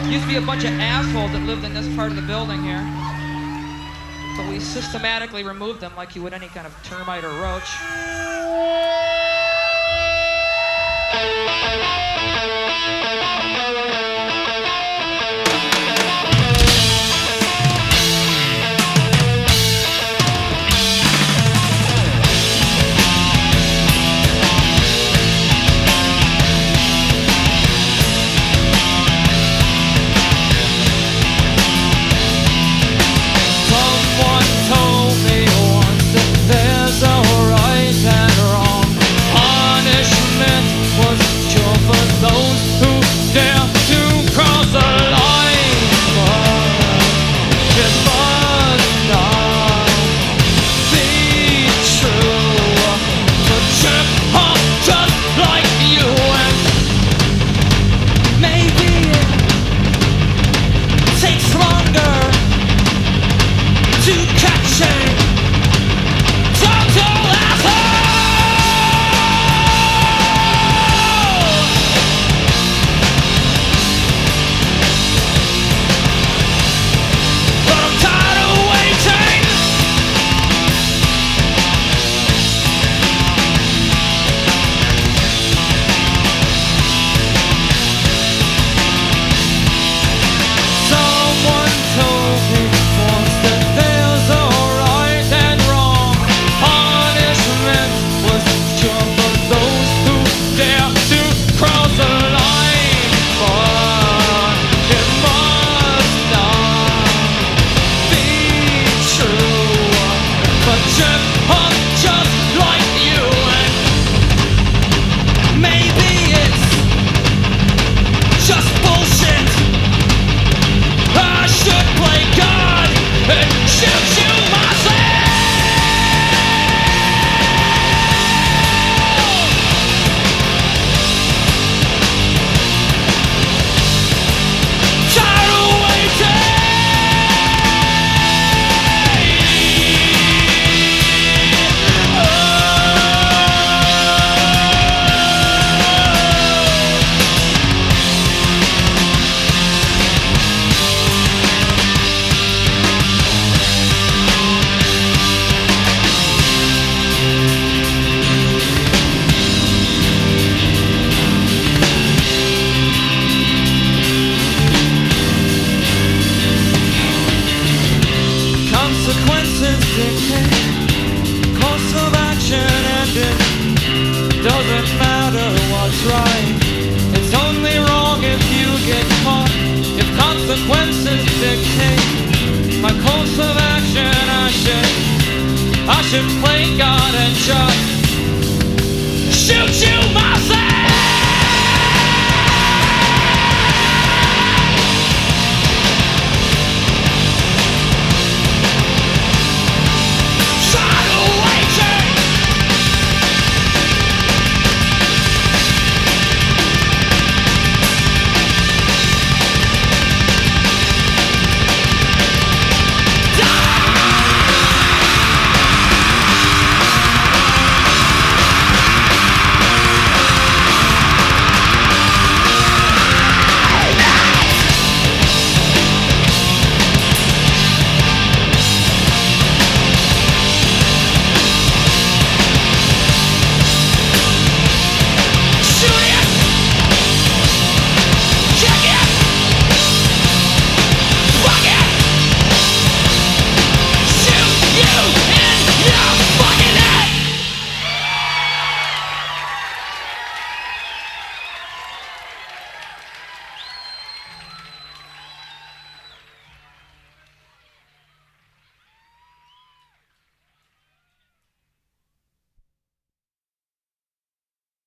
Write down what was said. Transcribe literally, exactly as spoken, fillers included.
Used to be a bunch of assholes that lived in this part of the building here. But we systematically removed them like you would any kind of termite or roach. Course of action ending. Doesn't matter what's right. It's only wrong if you get caught. If consequences dictate my course of action, I should I should play God and trust.